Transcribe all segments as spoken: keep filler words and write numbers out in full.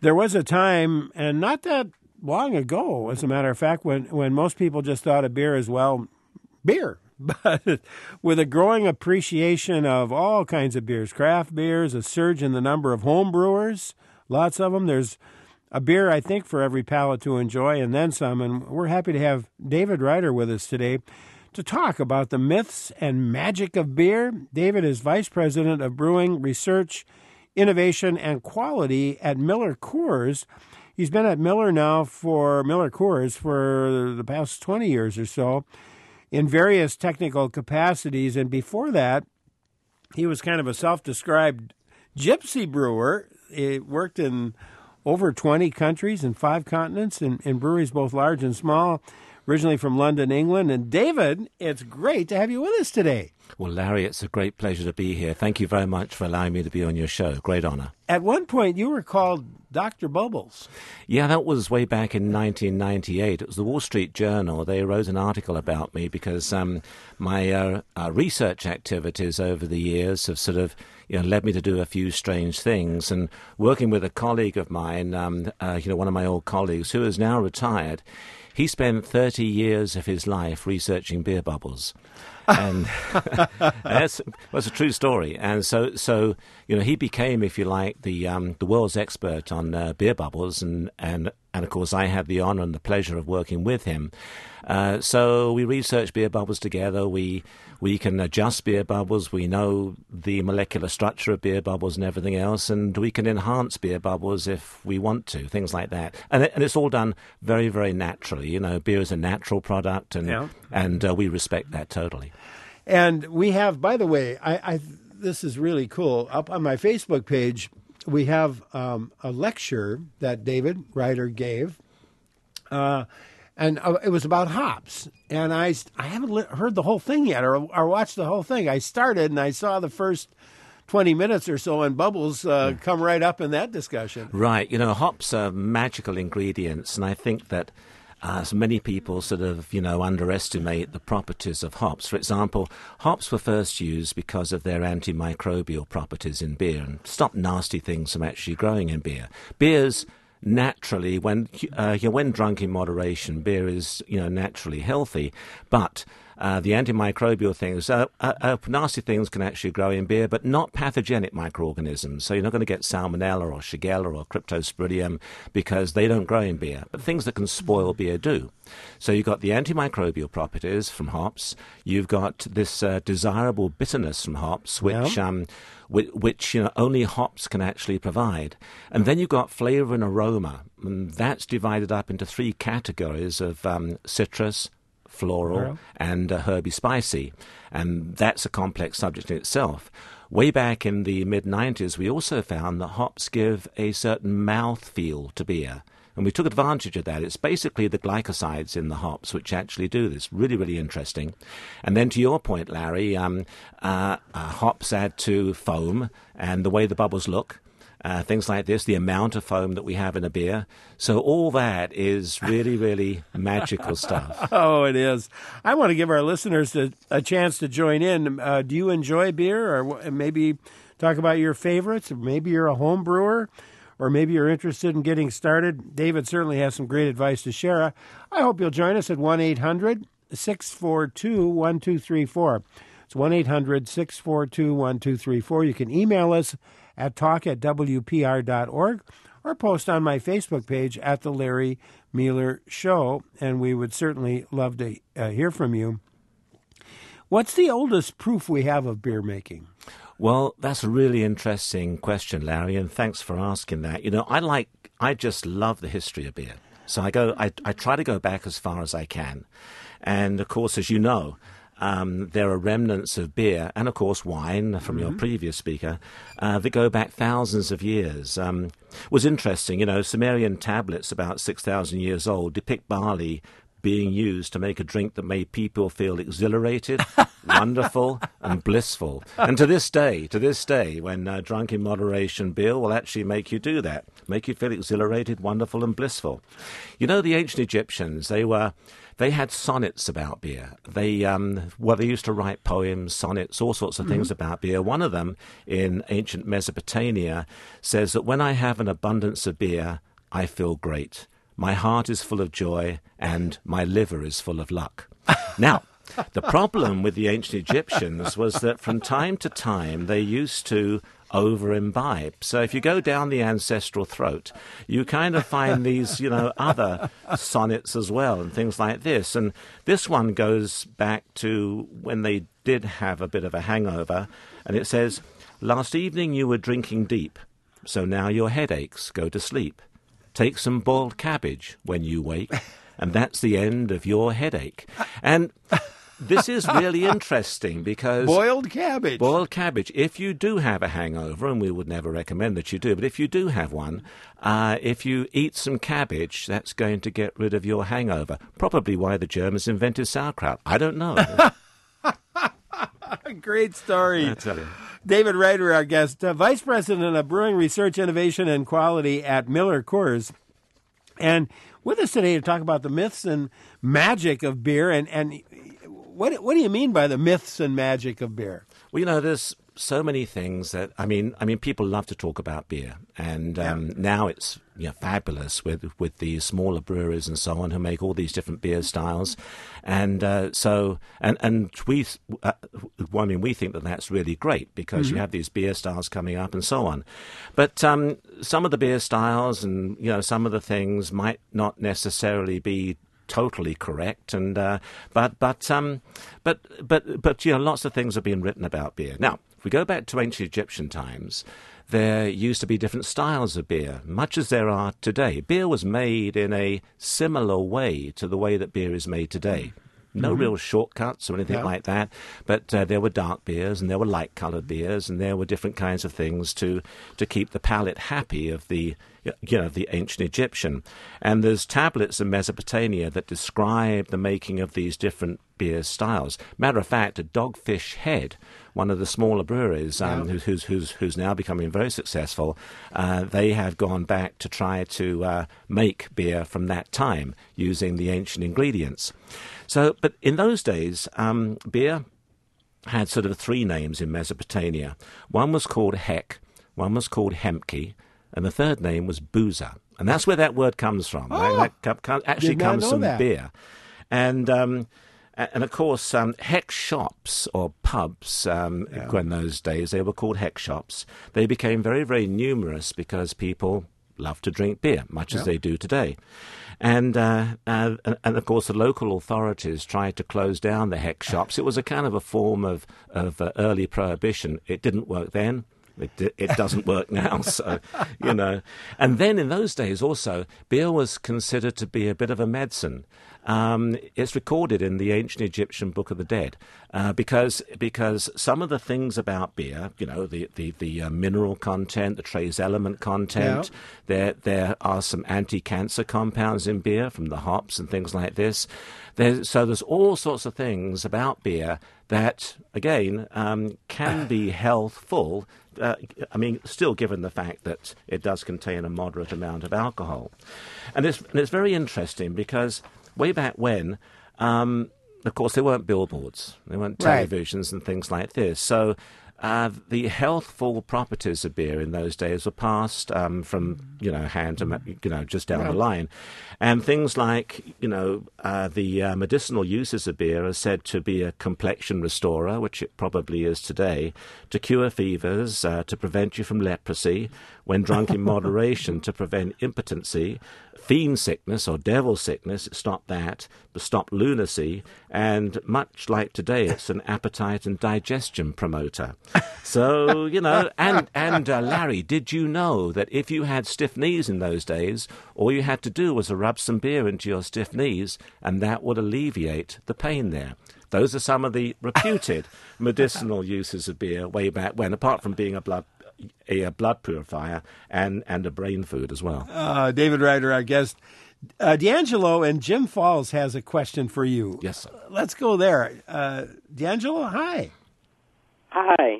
There was a time, and not that long ago, as a matter of fact, when, when most people just thought of beer as, well, beer. But with a growing appreciation of all kinds of beers, craft beers, a surge in the number of home brewers, lots of them, there's a beer, I think, for every palate to enjoy, and then some. And we're happy to have David Reiter with us today to talk about the myths and magic of beer. David is Vice President of Brewing Research, Innovation, and Quality at Miller Coors. He's been at Miller now for Miller Coors for the past twenty years or so in various technical capacities. And before that, he was kind of a self-described gypsy brewer. He worked in over twenty countries and five continents in, in breweries both large and small, originally from London, England. And David, it's great to have you with us today. Well, Larry, it's a great pleasure to be here. Thank you very much for allowing me to be on your show. Great honor. At one point, you were called Doctor Bubbles. Yeah, that was way back in nineteen ninety-eight. It was the Wall Street Journal. They wrote an article about me because um, my uh, uh, research activities over the years have sort of you know, led me to do a few strange things. And working with a colleague of mine, um, uh, you know, one of my old colleagues who is now retired, he spent thirty years of his life researching beer bubbles. And that's, that's a true story. And so, so you know, he became, if you like, the um, the world's expert on uh, beer bubbles. And, and, and, of course, I had the honor and the pleasure of working with him. Uh, so we research beer bubbles together. We we can adjust beer bubbles. We know the molecular structure of beer bubbles and everything else. And we can enhance beer bubbles if we want to, things like that. And, it, and it's all done very, very naturally. You know, beer is a natural product, and, yeah. and uh, we respect that totally. And we have, by the way, I, I this is really cool. Up on my Facebook page, we have um, a lecture that David Reiter gave, uh, and uh, it was about hops. And I, I haven't li- heard the whole thing yet, or, or watched the whole thing. I started, and I saw the first twenty minutes or so, and bubbles uh, yeah. come right up in that discussion. Right. You know, hops are magical ingredients, and I think that Uh, so many people sort of, you know, underestimate the properties of hops. For example, hops were first used because of their antimicrobial properties in beer and stop nasty things from actually growing in beer. Beers naturally, when uh, you know, when drunk in moderation, beer is, you know, naturally healthy, but Uh, the antimicrobial things, uh, uh, uh, nasty things can actually grow in beer, but not pathogenic microorganisms. So you're not going to get Salmonella or Shigella or Cryptosporidium because they don't grow in beer. But things that can spoil beer do. So you've got the antimicrobial properties from hops. You've got this uh, desirable bitterness from hops, which yeah. um, which, which you know, only hops can actually provide. And then you've got flavor and aroma. And that's divided up into three categories of um, citrus, floral, and uh, herby spicy. And that's a complex subject in itself. Way back in the mid nineties, we also found that hops give a certain mouthfeel to beer. And we took advantage of that. It's basically the glycosides in the hops which actually do this. Really, really interesting. And then to your point, Larry, um, uh, uh, hops add to foam and the way the bubbles look. Uh, things like this, the amount of foam that we have in a beer. So all that is really, really magical stuff. Oh, it is. I want to give our listeners a, a chance to join in. Uh, do you enjoy beer? Or maybe talk about your favorites? Maybe you're a home brewer, or maybe you're interested in getting started. David certainly has some great advice to share. I hope you'll join us at one eight hundred six four two one two three four. It's one eight hundred six four two one two three four. You can email us at talk at w p r dot org or post on my Facebook page at The Larry Mueller Show, and we would certainly love to uh, hear from you. What's the oldest proof we have of beer making? Well, that's a really interesting question, Larry, and thanks for asking that. You know, I like, I just love the history of beer. So I go, I, I try to go back as far as I can. And of course, as you know, Um, there are remnants of beer and, of course, wine from mm-hmm. your previous speaker uh, that go back thousands of years. Um, it was interesting, you know, Sumerian tablets about six thousand years old depict barley being used to make a drink that made people feel exhilarated wonderful, and blissful. And to this day, to this day, when uh, drunk in moderation, beer will actually make you do that, make you feel exhilarated, wonderful, and blissful. You know, the ancient Egyptians, they were... They had sonnets about beer. They, um, well, they used to write poems, sonnets, all sorts of things mm-hmm. about beer. One of them in ancient Mesopotamia says that when I have an abundance of beer, I feel great. My heart is full of joy and my liver is full of luck. Now, the problem with the ancient Egyptians was that from time to time they used to over-imbibe. So if you go down the ancestral throat, you kind of find these, you know, other sonnets as well and things like this. And this one goes back to when they did have a bit of a hangover. And it says, last evening you were drinking deep, so now your head aches, go to sleep. Take some boiled cabbage when you wake, and that's the end of your headache. And... this is really interesting because... Boiled cabbage. Boiled cabbage. If you do have a hangover, and we would never recommend that you do, but if you do have one, uh, if you eat some cabbage, that's going to get rid of your hangover. Probably why the Germans invented sauerkraut. I don't know. Great story. I tell you. David Reiter, our guest, uh, Vice President of Brewing Research, Innovation, and Quality at Miller Coors. And with us today to talk about the myths and magic of beer and... and What what do you mean by the myths and magic of beer? Well, you know, there's so many things that I mean. I mean, people love to talk about beer, and um, yeah. now it's you know, fabulous with with the smaller breweries and so on who make all these different beer styles, and uh, so and and we, uh, well, I mean, we think that that's really great because mm-hmm. you have these beer styles coming up and so on, but um, some of the beer styles and you know some of the things might not necessarily be totally correct, and uh, but but um, but but but you know, lots of things have been written about beer. Now, if we go back to ancient Egyptian times, there used to be different styles of beer, much as there are today. Beer was made in a similar way to the way that beer is made today. No mm-hmm. real shortcuts or anything yeah. like that, but uh, there were dark beers and there were light-coloured beers and there were different kinds of things to to keep the palate happy of the you know the ancient Egyptian. And there's tablets in Mesopotamia that describe the making of these different beer styles. Matter of fact, at Dogfish Head, one of the smaller breweries, um, yeah. who's who's who's now becoming very successful, uh, they have gone back to try to uh, make beer from that time using the ancient ingredients. So, but in those days, um, beer had sort of three names in Mesopotamia. One was called Hek, one was called Hemke, and the third name was Boozer. And that's where that word comes from. Oh, that, that com- actually comes from that. beer. And... Um, And, of course, um, heck shops or pubs, um, yeah. in those days, they were called heck shops. They became very, very numerous because people loved to drink beer, much yeah. as they do today. And, uh, uh, and, and, of course, the local authorities tried to close down the heck shops. It was a kind of a form of, of uh, early prohibition. It didn't work then. It, it doesn't work now, so, you know. And then in those days also, beer was considered to be a bit of a medicine. Um, it's recorded in the ancient Egyptian Book of the Dead uh, because because some of the things about beer, you know, the the, the uh, mineral content, the trace element content, yeah. there there are some anti-cancer compounds in beer from the hops and things like this. There's, so there's all sorts of things about beer that, again, um, can be healthful. Uh, I mean, still given the fact that it does contain a moderate amount of alcohol. And it's, and it's very interesting because way back when, um, of course, there weren't billboards, there weren't televisions right. and things like this. So uh, the healthful properties of beer in those days were passed um, from, you know, hand to, you know, just down yeah. the line. And things like, you know, uh, the uh, medicinal uses of beer are said to be a complexion restorer, which it probably is today, to cure fevers, uh, to prevent you from leprosy, when drunk in moderation, to prevent impotency, fiend sickness or devil sickness, it stopped that, to stop lunacy, and much like today, it's an appetite and digestion promoter. So, you know, and, and uh, Larry, did you know that if you had stiff knees in those days, all you had to do was to rub some beer into your stiff knees, and that would alleviate the pain there. Those are some of the reputed medicinal uses of beer way back when, apart from being a blood a, a blood purifier and, and a brain food as well. Uh, David Reiter, our guest. Uh, D'Angelo in Jim Falls has a question for you. Yes, sir. Let's go there. Uh, D'Angelo, hi. Hi.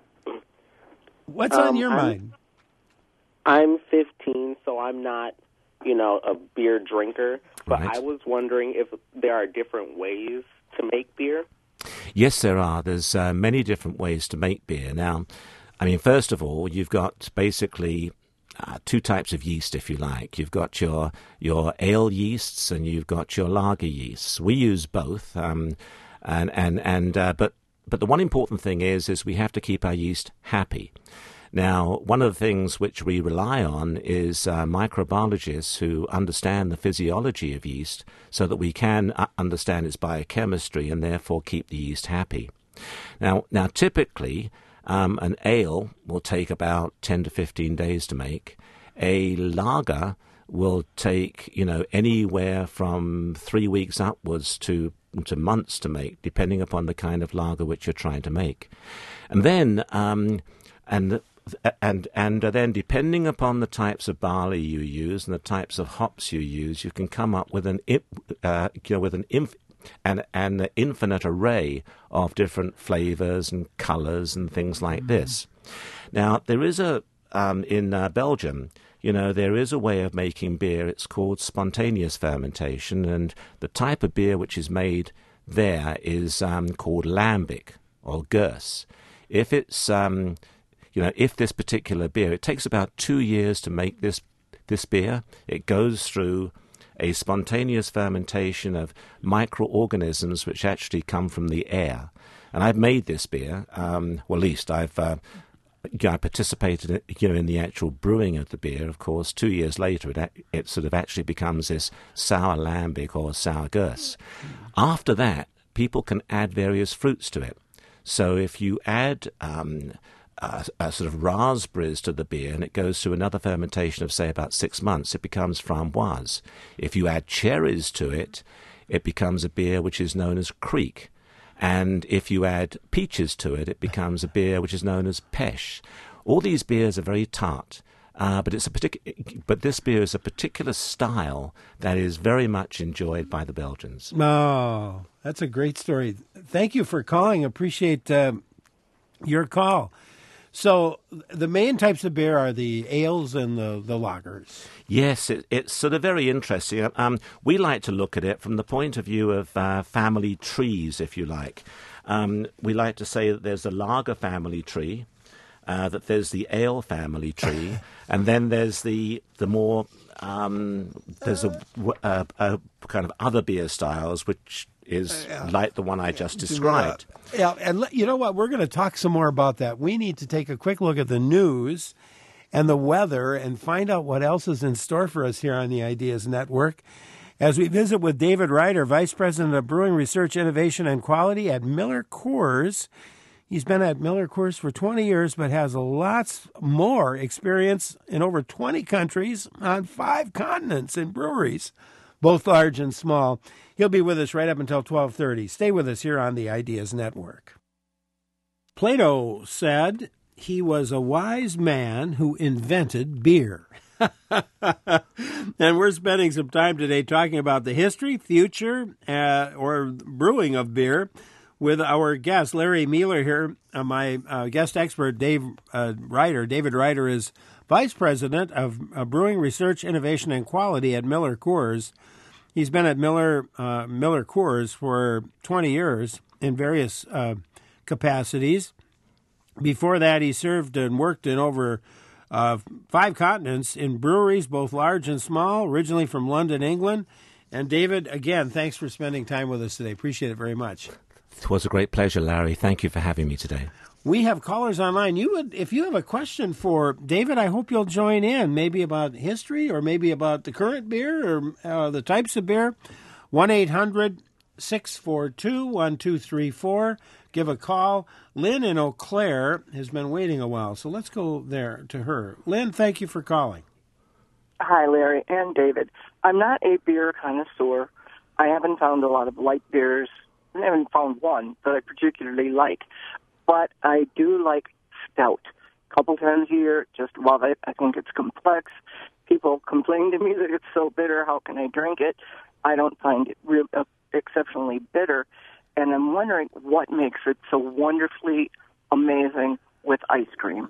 What's um, on your I'm, mind? I'm fifteen, so I'm not, you know, a beer drinker. But Right. I was wondering if there are different ways to make beer. Yes, there are. There's uh, many different ways to make beer. Now, I mean, first of all, you've got basically uh, two types of yeast, if you like. You've got your your ale yeasts and you've got your lager yeasts. We use both, um, and and and uh, but but the one important thing is is we have to keep our yeast happy. Now, one of the things which we rely on is uh, microbiologists who understand the physiology of yeast so that we can uh, understand its biochemistry and therefore keep the yeast happy. Now, now typically, um, an ale will take about ten to fifteen days to make. A lager will take, you know, anywhere from three weeks upwards to to months to make, depending upon the kind of lager which you're trying to make. And then, um, and And and then, depending upon the types of barley you use and the types of hops you use, you can come up with an uh, you know with an inf- an an infinite array of different flavors and colors and things like mm-hmm. this. Now, there is a um, in uh, Belgium, you know, there is a way of making beer. It's called spontaneous fermentation, and the type of beer which is made there is um, called lambic or Gers. If it's um, You know, if this particular beer, it takes about two years to make this this beer. It goes through a spontaneous fermentation of microorganisms which actually come from the air. And I've made this beer. Um, well, at least I've uh, I participated, in, you know, in the actual brewing of the beer. Of course, two years later, it it sort of actually becomes this sour lambic or sour Gers. After that, people can add various fruits to it. So if you add um, Uh, uh, sort of raspberries to the beer, and it goes through another fermentation of, say, about six months, it becomes framboise. If you add cherries to it, it becomes a beer which is known as kriek. And if you add peaches to it, it becomes a beer which is known as pêche. All these beers are very tart, uh, but it's a particular. But this beer is a particular style that is very much enjoyed by the Belgians. Oh, that's a great story. Thank you for calling. Appreciate uh, your call. So the main types of beer are the ales and the, the lagers. Yes, it, it's sort of very interesting. Um, we like to look at it from the point of view of uh, family trees, if you like. Um, we like to say that there's a lager family tree, uh, that there's the ale family tree, and then there's the the more um, there's a, a, a kind of other beer styles which is yeah. like the one I just described. Yeah, and you know what? We're going to talk some more about that. We need to take a quick look at the news and the weather and find out what else is in store for us here on the Ideas Network as we visit with David Reiter, Vice President of Brewing Research, Innovation, and Quality at Miller Coors. He's been at Miller Coors for twenty years, but has lots more experience in over twenty countries on five continents in breweries, both large and small. He'll be with us right up until twelve thirty. Stay with us here on the Ideas Network. Plato said he was a wise man who invented beer. And we're spending some time today talking about the history, future, uh, or brewing of beer with our guest, Larry Mueller here. Uh, my uh, guest expert, Dave uh, Reiter. David Reiter is Vice President of uh, Brewing Research, Innovation, and Quality at Miller Coors. He's been at Miller uh, Miller Coors for twenty years in various uh, capacities. Before that, he served and worked in over uh, five continents in breweries, both large and small, originally from London, England. And David, again, thanks for spending time with us today. Appreciate it very much. It was a great pleasure, Larry. Thank you for having me today. We have callers online. You would, if you have a question for David, I hope you'll join in, maybe about history or maybe about the current beer or uh, the types of beer. one eight hundred six four two one two three four. Give a call. Lynn in Eau Claire has been waiting a while, so let's go there to her. Lynn, thank you for calling. Hi, Larry and David. I'm not a beer connoisseur. I haven't found a lot of light beers. I haven't found one that I particularly like. But I do like stout. couple times a year. Just while I, I think it's complex, people complain to me that it's so bitter. How can I drink it? I don't find it real uh, exceptionally bitter, and I'm wondering what makes it so wonderfully amazing with ice cream.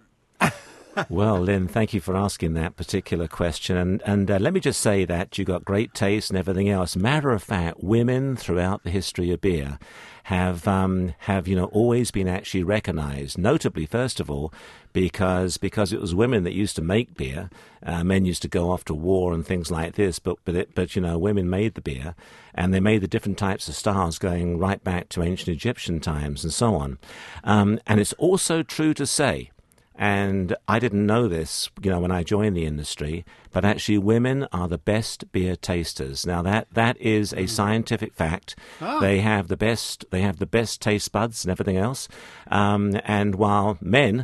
Well, Lynn, thank you for asking that particular question. And, and uh, let me just say that you got great taste and everything else. Matter of fact, women throughout the history of beer have, um, have you know, always been actually recognized, notably, first of all, because because it was women that used to make beer. Uh, men used to go off to war and things like this, but but, it, but you know, women made the beer, and they made the different types of styles going right back to ancient Egyptian times and so on. Um, and it's also true to say, and I didn't know this, you know, when I joined the industry, but actually women are the best beer tasters. Now that that is a scientific fact. Oh. They have the best. They have the best taste buds and everything else. Um, and while men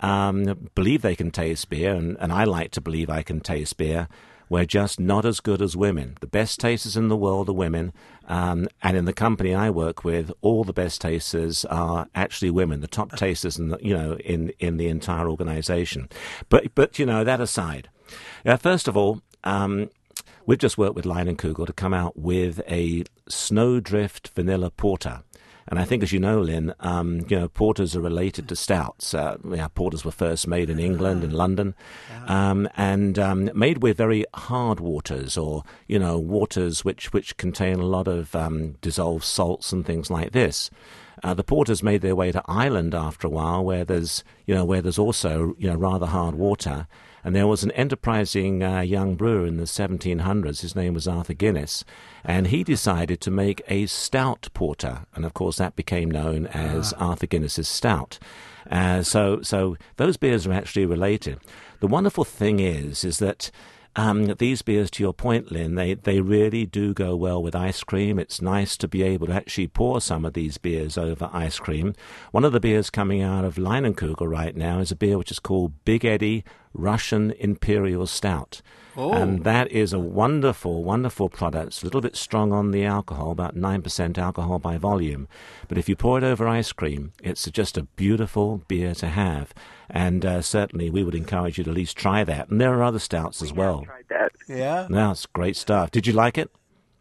um, believe they can taste beer, and, and I like to believe I can taste beer, we're just not as good as women. The best tasters in the world are women, um, and in the company I work with, all the best tasters are actually women. The top tasters, in the, you know, in in the entire organization. But but you know, that aside, uh, first of all, um, we've just worked with Leinenkugel to come out with a Snowdrift Vanilla Porter. And I think, as you know, Lynn, um, you know, porters are related to stouts. Uh, yeah, porters were first made in England, in London, um, and um, made with very hard waters, or you know, waters which which contain a lot of um, dissolved salts and things like this. Uh, the porters made their way to Ireland after a while, where there's you know where there's also you know rather hard water. And there was an enterprising uh, young brewer in the seventeen hundreds. His name was Arthur Guinness, and he decided to make a stout porter, and of course that became known as ah. Arthur Guinness's Stout. Uh, so, so those beers are actually related. The wonderful thing is, is that um, these beers, to your point, Lynn, they they really do go well with ice cream. It's nice to be able to actually pour some of these beers over ice cream. One of the beers coming out of Leinenkugel right now is a beer which is called Big Eddie Russian Imperial Stout. Oh. And that is a wonderful, wonderful product. It's a little bit strong on the alcohol, about nine percent alcohol by volume. But if you pour it over ice cream, it's just a beautiful beer to have. And uh, certainly we would encourage you to at least try that. And there are other stouts as well. Tried that. Yeah. No, it's great stuff. Did you like it?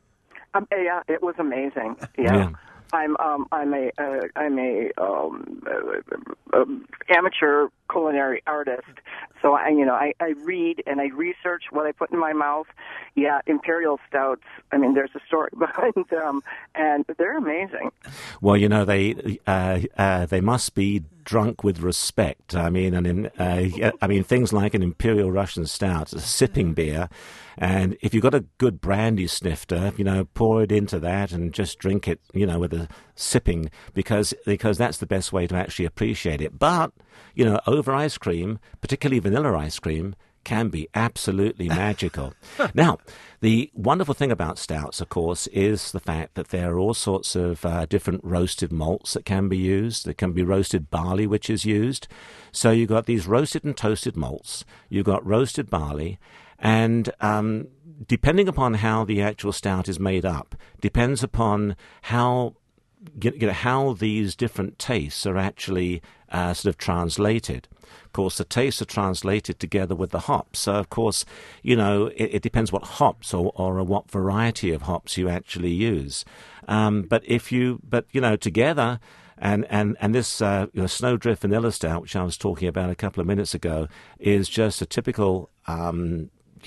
Um, yeah, it was amazing. Yeah. yeah. I'm um I'm a uh, I'm a um uh, uh, amateur culinary artist, so I you know I, I read and I research what I put in my mouth. Yeah, imperial stouts. I mean, there's a story behind them, and they're amazing. Well, you know they uh, uh, they must be drunk with respect. I mean, and uh, I mean things like an Imperial Russian Stout, a sipping beer. And if you've got a good brandy snifter, you know, pour it into that and just drink it, you know, with a sipping, because because that's the best way to actually appreciate it. But, you know, over ice cream, particularly vanilla ice cream, can be absolutely magical. Now, the wonderful thing about stouts, of course, is the fact that there are all sorts of uh, different roasted malts that can be used. There can be roasted barley, which is used. So you've got these roasted and toasted malts. You've got roasted barley. And um, depending upon how the actual stout is made up, depends upon how you know, how these different tastes are actually uh, sort of translated. Of course, the tastes are translated together with the hops. So, of course, you know, it, it depends what hops or, or what variety of hops you actually use. Um, but if you, but you know, together. And and and this uh, you know, Snowdrift Vanilla Stout, which I was talking about a couple of minutes ago, is just a typical um,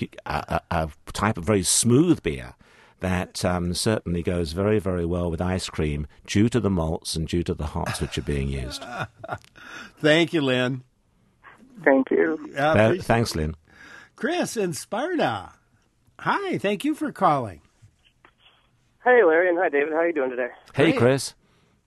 a, a type of very smooth beer that um, certainly goes very, very well with ice cream due to the malts and due to the hops which are being used. Thank you, Lynn. Thank you. Uh, uh, thanks, Lynn. Chris in Sparta. Hi, thank you for calling. Hey, Larry, and hi, David. How are you doing today? Hey, Great. Chris.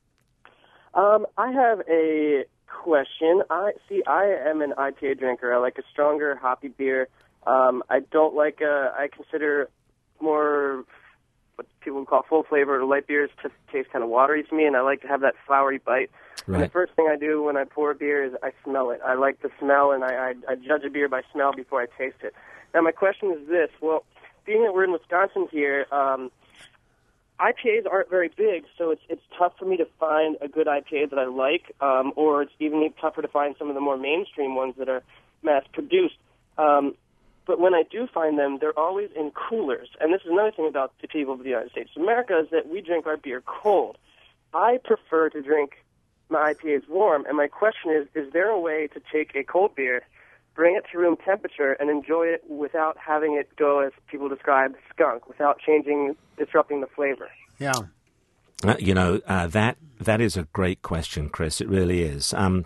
Um, I have a question. I see. I am an I P A drinker. I like a stronger, hoppy beer. Um, I don't like. Uh, I consider more what people would call full flavor or light beers to taste kind of watery to me, and I like to have that flowery bite. Right. And the first thing I do when I pour a beer is I smell it. I like the smell, and I, I, I judge a beer by smell before I taste it. Now, my question is this: well, being that we're in Wisconsin here. Um, I P As aren't very big, so it's it's tough for me to find a good I P A that I like, um, or it's even tougher to find some of the more mainstream ones that are mass-produced. Um, but when I do find them, they're always in coolers. And this is another thing about the people of the United States of America is that we drink our beer cold. I prefer to drink my I P As warm, and my question is, is there a way to take a cold beer, bring it to room temperature, and enjoy it without having it go, as people describe, skunk, without changing, disrupting the flavor? Yeah. Uh, you know, uh, that that is a great question, Chris. It really is. Um,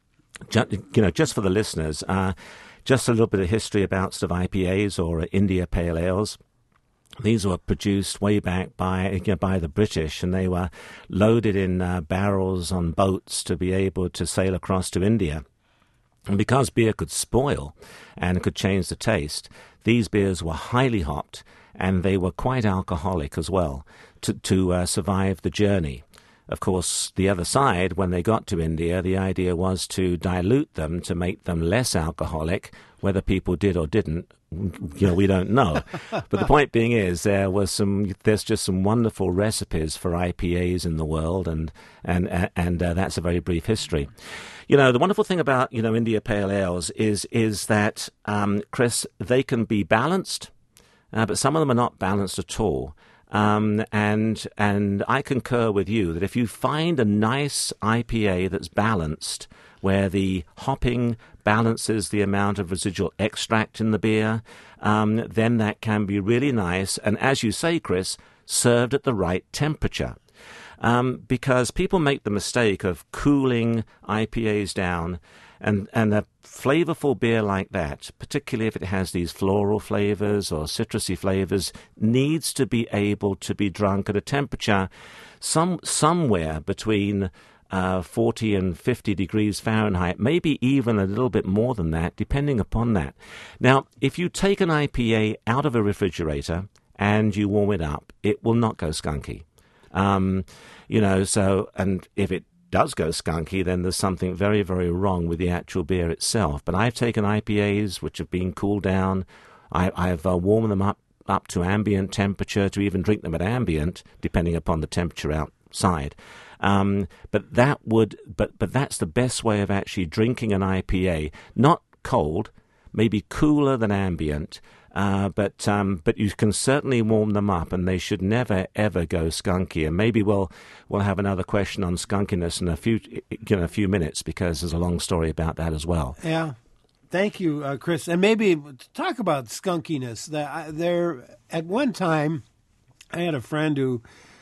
ju- you know, just for the listeners, uh, just a little bit of history about sort of I P As or uh, India Pale Ales. These were produced way back by you know, by the British, and they were loaded in uh, barrels on boats to be able to sail across to India. And because beer could spoil and could change the taste, these beers were highly hopped, and they were quite alcoholic as well to, to uh, survive the journey. Of course, the other side, when they got to India, the idea was to dilute them to make them less alcoholic. Whether people did or didn't, you know, we don't know. But the point being is, there was some. There's just some wonderful recipes for I P As in the world, and and and uh, that's a very brief history. You know, the wonderful thing about you know India Pale Ales is is that um, Chris, they can be balanced, uh, but some of them are not balanced at all. Um, and and I concur with you that if you find a nice I P A that's balanced, where the hopping balances the amount of residual extract in the beer, um, then that can be really nice. And as you say, Chris, served at the right temperature. Um, because people make the mistake of cooling I P As down, and, and a flavorful beer like that, particularly if it has these floral flavors or citrusy flavors, needs to be able to be drunk at a temperature some somewhere between uh, forty and fifty degrees Fahrenheit, maybe even a little bit more than that, depending upon that. Now, if you take an I P A out of a refrigerator and you warm it up, it will not go skunky. Um, you know, so, and if it does go skunky, then there's something very, very wrong with the actual beer itself. But I've taken I P As which have been cooled down. I, I've uh, warmed them up, up to ambient temperature, to even drink them at ambient, depending upon the temperature outside. Um, but that would, but, but that's the best way of actually drinking an I P A. Not cold, maybe cooler than ambient, Uh, but um, but you can certainly warm them up, and they should never ever go skunky. And maybe we'll we'll have another question on skunkiness in a few you know a few minutes, because there's a long story about that as well. Yeah, thank you, uh, Chris. And maybe talk about skunkiness. There, at one time, I had a friend who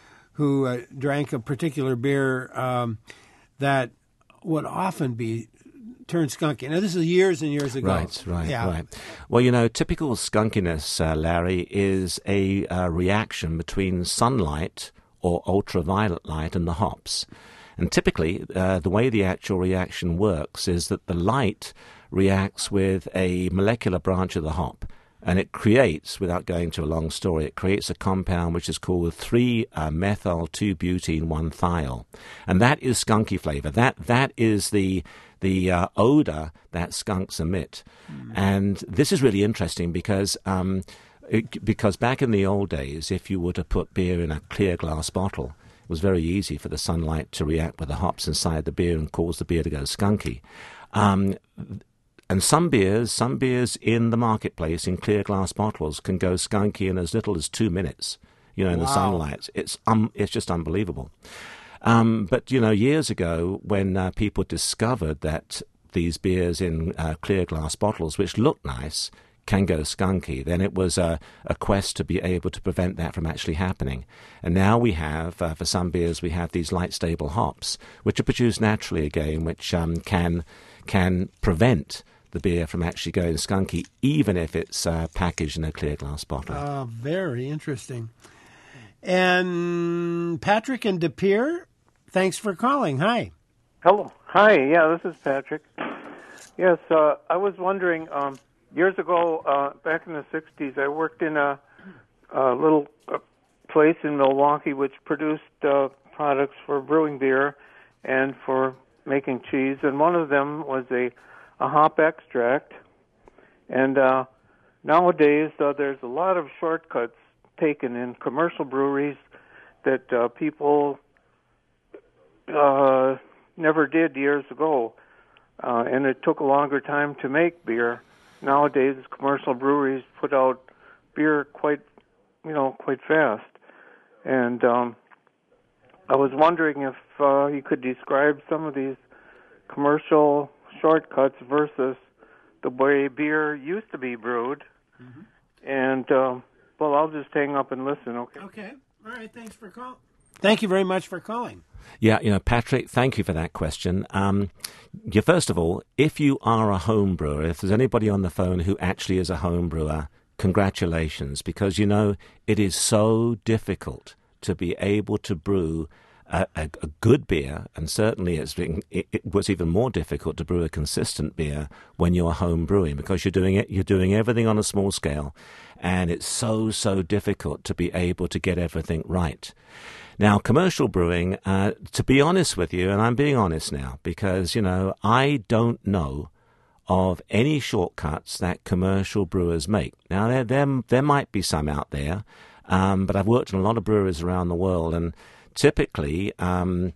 who uh, drank a particular beer um, that would often be turned skunky. Now, this is years and years ago. Right, right, yeah. right. Well, you know, typical skunkiness, uh, Larry, is a uh, reaction between sunlight or ultraviolet light and the hops. And typically, uh, the way the actual reaction works is that the light reacts with a molecular branch of the hop, and it creates, without going to a long story, it creates a compound which is called three methyl two butene one thiol. And that is skunky flavor. That That is the the uh, odor that skunks emit. Mm. And this is really interesting because um, it, because back in the old days, if you were to put beer in a clear glass bottle, it was very easy for the sunlight to react with the hops inside the beer and cause the beer to go skunky. Um, and some beers, some beers in the marketplace in clear glass bottles can go skunky in as little as two minutes, you know, in wow. the sunlight. It's um, it's just unbelievable. Um, but, you know, years ago, when uh, people discovered that these beers in uh, clear glass bottles, which look nice, can go skunky, then it was a, a quest to be able to prevent that from actually happening. And now we have, uh, for some beers, we have these light stable hops, which are produced naturally again, which um, can can prevent the beer from actually going skunky, even if it's uh, packaged in a clear glass bottle. Uh, very interesting. And Patrick and De Pere, thanks for calling. Hi. Hello. Hi. Yeah, this is Patrick. Yes, uh, I was wondering, um, years ago, uh, back in the sixties, I worked in a, a little uh, place in Milwaukee which produced uh, products for brewing beer and for making cheese, and one of them was a, a hop extract. And uh, nowadays, uh, there's a lot of shortcuts taken in commercial breweries that uh, people uh, never did years ago, uh, and it took a longer time to make beer. Nowadays, commercial breweries put out beer quite, you know, quite fast. And um, I was wondering if uh, you could describe some of these commercial shortcuts versus the way beer used to be brewed. Mm-hmm. And, um, well, I'll just hang up and listen, okay? Okay. All right. Thanks for calling. Thank you very much for calling. Yeah, you know, Patrick, thank you for that question. Um, yeah, first of all, if you are a home brewer, if there's anybody on the phone who actually is a home brewer, congratulations, because, you know, it is so difficult to be able to brew a, a, a good beer, and certainly it's been, it, it was even more difficult to brew a consistent beer when you're home brewing, because you're doing it, you're doing everything on a small scale, and it's so, so difficult to be able to get everything right. Now, commercial brewing, uh, to be honest with you, and I'm being honest now, because, you know, I don't know of any shortcuts that commercial brewers make. Now, there there, there might be some out there, um, but I've worked in a lot of breweries around the world, and typically um,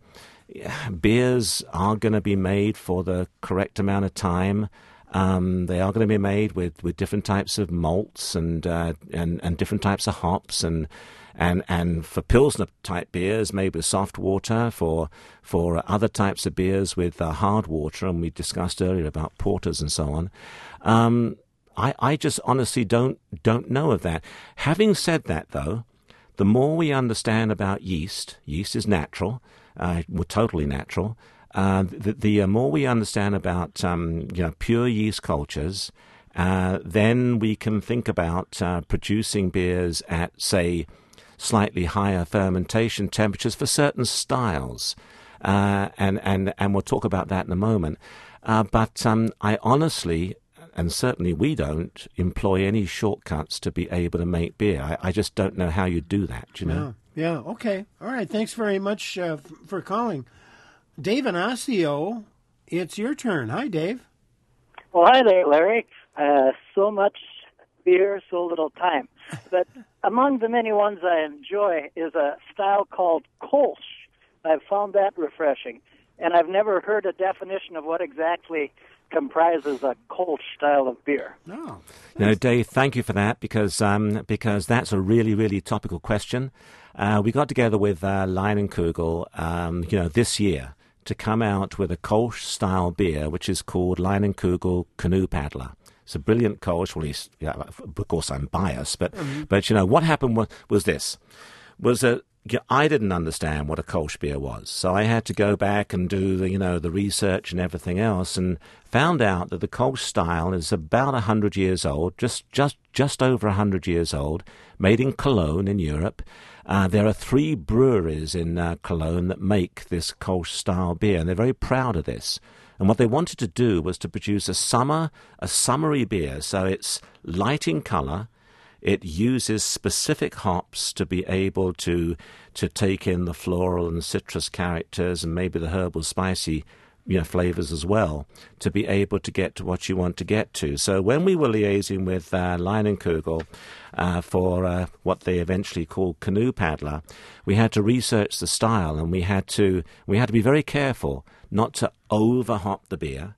beers are going to be made for the correct amount of time. Um, they are going to be made with, with different types of malts and, uh, and and different types of hops, and and and for Pilsner type beers made with soft water, for for other types of beers with uh, hard water, and we discussed earlier about porters and so on. Um, I I just honestly don't don't know of that. Having said that, though, the more we understand about yeast, yeast is natural, uh, we're totally natural. Uh, the, the uh, more we understand about um, you know, pure yeast cultures, uh, then we can think about uh, producing beers at, say, slightly higher fermentation temperatures for certain styles, uh, and and and we'll talk about that in a moment. Uh, but um, I honestly, and certainly we don't, employ any shortcuts to be able to make beer. I, I just don't know how you do that. You know? Yeah. Yeah. Okay. All right. Thanks very much uh, f- for calling. Dave and Osseo, it's your turn. Hi, Dave. Well, hi there, Larry. Uh, so much beer, so little time. But among the many ones I enjoy is a style called Kolsch. I've found that refreshing. And I've never heard a definition of what exactly comprises a Kolsch style of beer. No. No, Dave, thank you for that, because um, because that's a really, really topical question. Uh, we got together with uh, Leinenkugel, um, you know, this year, to come out with a Kolsch-style beer, which is called Leinenkugel Canoe Paddler. It's a brilliant Kolsch. Well, he's, yeah, of course, I'm biased, but, mm-hmm. but you know, what happened was, was this, was that I didn't understand what a Kolsch beer was, so I had to go back and do the, you know, the research and everything else, and found out that the Kolsch style is about a hundred years old, just just just over a hundred years old, made in Cologne in Europe. Uh, there are three breweries in uh, Cologne that make this Kolsch style beer, and they're very proud of this. And what they wanted to do was to produce a summer, a summery beer, so it's light in color. It uses specific hops to be able to to take in the floral and citrus characters, and maybe the herbal spicy, you know, flavors as well, to be able to get to what you want to get to. So when we were liaising with uh, Leinenkugel uh, for uh, what they eventually called Canoe Paddler, we had to research the style, and we had to we had to be very careful not to over-hop the beer,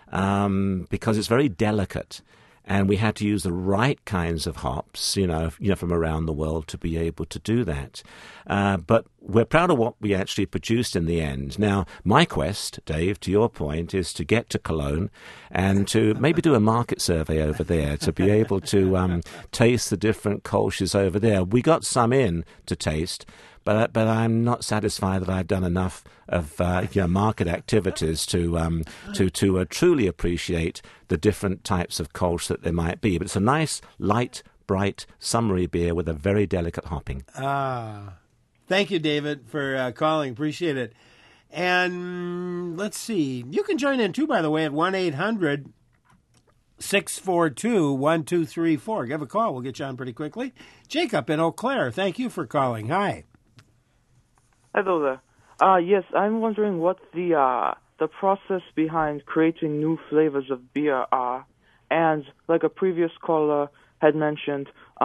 um, because it's very delicate. And we had to use the right kinds of hops, you know, you know, from around the world to be able to do that. Uh, but we're proud of what we actually produced in the end. Now, my quest, Dave, to your point, is to get to Cologne and to maybe do a market survey over there to be able to um, taste the different Kolsches over there. We got some in to taste, but but I'm not satisfied that I've done enough of uh, you know, market activities to um, to to uh, truly appreciate the different types of Kolsch that there might be. But it's a nice, light, bright, summery beer with a very delicate hopping. Ah, thank you, David, for uh, calling. Appreciate it. And let's see. You can join in, too, by the way, at one eight hundred six four two one two three four. Give a call. We'll get you on pretty quickly. Jacob in Eau Claire, thank you for calling. Hi. Hello there. Uh, yes, I'm wondering what the uh, the process behind creating new flavors of beer are. And like a previous caller had mentioned, um,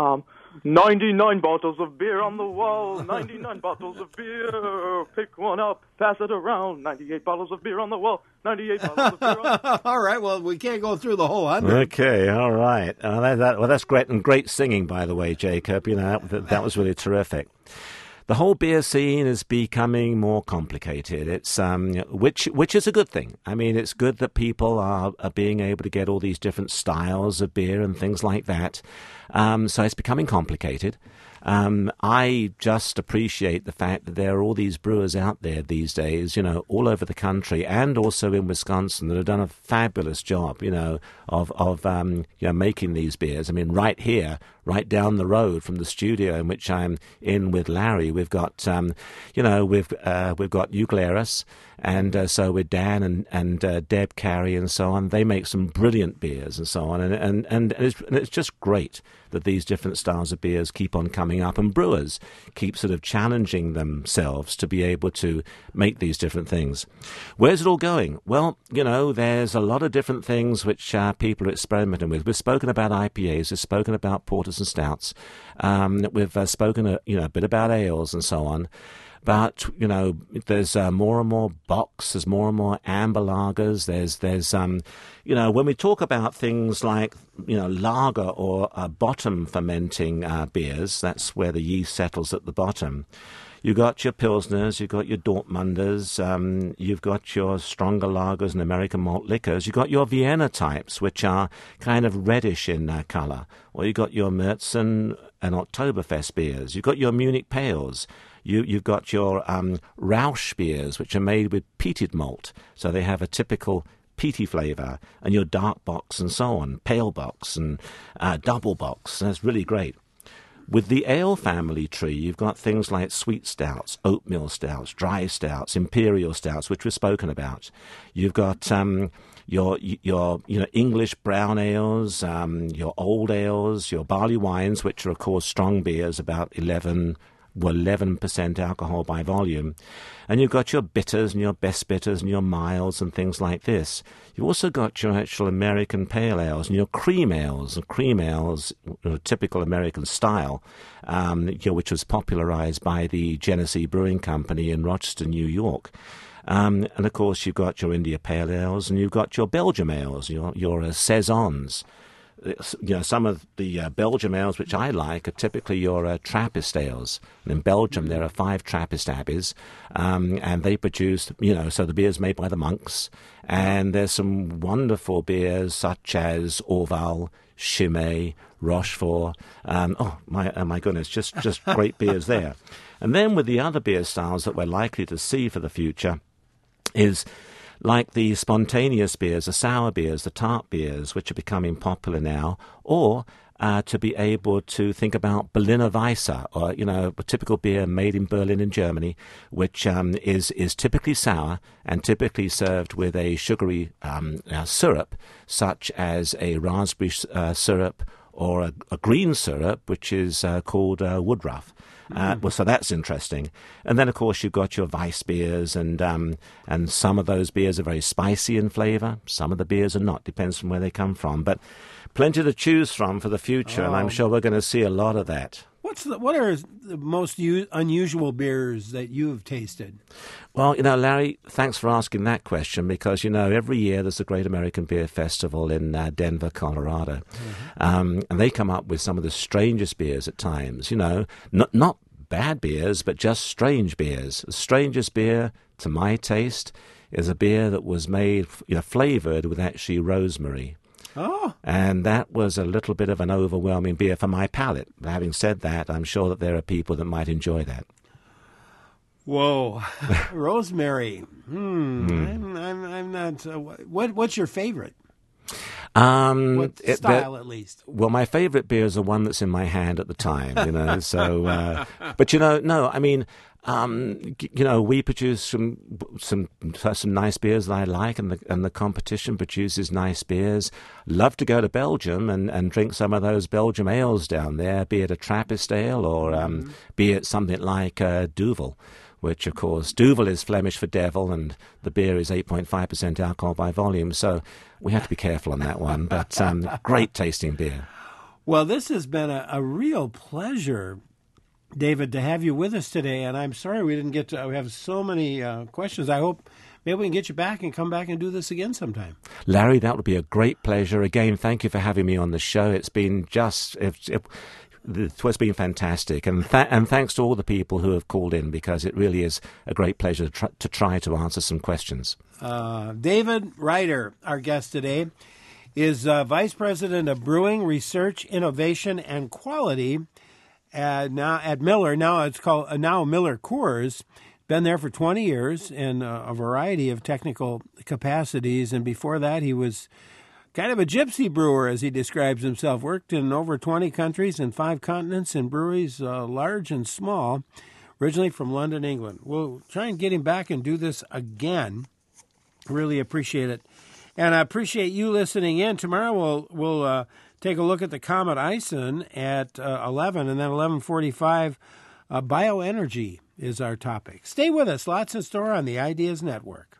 ninety-nine bottles of beer on the wall, ninety-nine bottles of beer, pick one up, pass it around, ninety-eight bottles of beer on the wall, ninety-eight bottles of beer on the wall. All right, well, we can't go through the whole hundred. Okay, all right. Uh, that, that, well, that's great, and great singing, by the way, Jacob. You know, that, that was really terrific. The whole beer scene is becoming more complicated. It's um, which which is a good thing. I mean, it's good that people are, are being able to get all these different styles of beer and things like that. Um, so it's becoming complicated. Um, I just appreciate the fact that there are all these brewers out there these days, you know, all over the country and also in Wisconsin that have done a fabulous job, you know, of, of um, you know, making these beers. I mean, right here, right down the road from the studio in which I'm in with Larry, we've got, um, you know, we've uh, we've got Eugleris, and uh, so with Dan and, and uh, Deb Carey and so on, they make some brilliant beers and so on, and and, and, it's, and it's just great that these different styles of beers keep on coming up, and brewers keep sort of challenging themselves to be able to make these different things. Where's it all going? Well, you know, there's a lot of different things which uh, people are experimenting with. We've spoken about I P As, we've spoken about porters and stouts, um, we've uh, spoken a, you know, a bit about ales and so on. But, you know, there's uh, more and more bocks, there's more and more amber lagers, there's, there's um, you know, when we talk about things like, you know, lager or uh, bottom fermenting uh, beers, that's where the yeast settles at the bottom. You've got your Pilsners, you've got your Dortmunders, um, you've got your stronger lagers and American malt liquors, you've got your Vienna types, which are kind of reddish in uh, colour, or you've got your Märzen and Oktoberfest beers, you've got your Munich Pales, You, you've got your um, Rausch beers, which are made with peated malt, so they have a typical peaty flavour, and your dark box and so on, pale box and uh, double box. That's really great. With the ale family tree, you've got things like sweet stouts, oatmeal stouts, dry stouts, imperial stouts, which we've spoken about. You've got um, your your you know English brown ales, um, your old ales, your barley wines, which are of course strong beers, about eleven. Well, eleven percent alcohol by volume. And you've got your bitters and your best bitters and your milds and things like this. You've also got your actual American pale ales and your cream ales, and cream ales, you know, typical American style, um, you know, which was popularized by the Genesee Brewing Company in Rochester, New York. Um, and, of course, you've got your India pale ales and you've got your Belgium ales, your, your uh, Saisons. You know, some of the uh, Belgium ales which I like are typically your uh, Trappist ales. And in Belgium, there are five Trappist abbeys, um, and they produce, you know, so the beer's made by the monks. And there's some wonderful beers such as Orval, Chimay, Rochefort. Um, oh, my oh my goodness, just, just great beers there. And then with the other beer styles that we're likely to see for the future is like the spontaneous beers, the sour beers, the tart beers, which are becoming popular now, or uh, to be able to think about Berliner Weisse, or, you know, a typical beer made in Berlin in Germany, which um, is, is typically sour and typically served with a sugary um, uh, syrup, such as a raspberry uh, syrup or a, a green syrup, which is uh, called uh, Woodruff. Uh, well, so that's interesting. And then, of course, you've got your Weiss beers, and um, and some of those beers are very spicy in flavour. Some of the beers are not. Depends from where they come from. But plenty to choose from for the future, oh. and I'm sure we're going to see a lot of that. What's the, what are the most u- unusual beers that you've tasted? Well, you know, Larry, thanks for asking that question, because, you know, every year there's a Great American Beer Festival in uh, Denver, Colorado. Mm-hmm. Um, and they come up with some of the strangest beers at times, you know, not, not bad beers, but just strange beers. The strangest beer, to my taste, is a beer that was made, you know, flavoured with actually rosemary. Oh. And that was a little bit of an overwhelming beer for my palate. But having said that, I'm sure that there are people that might enjoy that. Whoa. Rosemary. Hmm. Mm. I'm, I'm, I'm not. Uh, what, what's your favorite? Um, what it, style, the, at least? Well, my favorite beer is the one that's in my hand at the time, you know. so, uh, but you know, no, I mean, um, you know, we produce some some some nice beers that I like, and the and the competition produces nice beers. Love to go to Belgium and, and drink some of those Belgium ales down there, be it a Trappist ale or um, mm. be it something like uh, Duvel, which, of course, Duvel is Flemish for devil, and the beer is eight point five percent alcohol by volume, so we have to be careful on that one. But um, great tasting beer. Well, this has been a, a real pleasure, David, to have you with us today. And I'm sorry we didn't get to we have so many uh, questions. I hope maybe we can get you back and come back and do this again sometime. Larry, that would be a great pleasure. Again, thank you for having me on the show. It's been just... It, it, It's been fantastic, and th- and thanks to all the people who have called in, because it really is a great pleasure to, tr- to try to answer some questions. Uh, David Reiter, our guest today, is uh, Vice President of Brewing, Research, Innovation, and Quality at, now, at Miller. Now it's called uh, now Miller Coors. Been there for twenty years in uh, a variety of technical capacities, and before that he was kind of a gypsy brewer, as he describes himself. Worked in over twenty countries and five continents in breweries, uh, large and small, originally from London, England. We'll try and get him back and do this again. Really appreciate it. And I appreciate you listening in. Tomorrow we'll, we'll uh, take a look at the Comet Ison at uh, eleven, and then eleven forty-five, uh, bioenergy is our topic. Stay with us. Lots in store on the Ideas Network.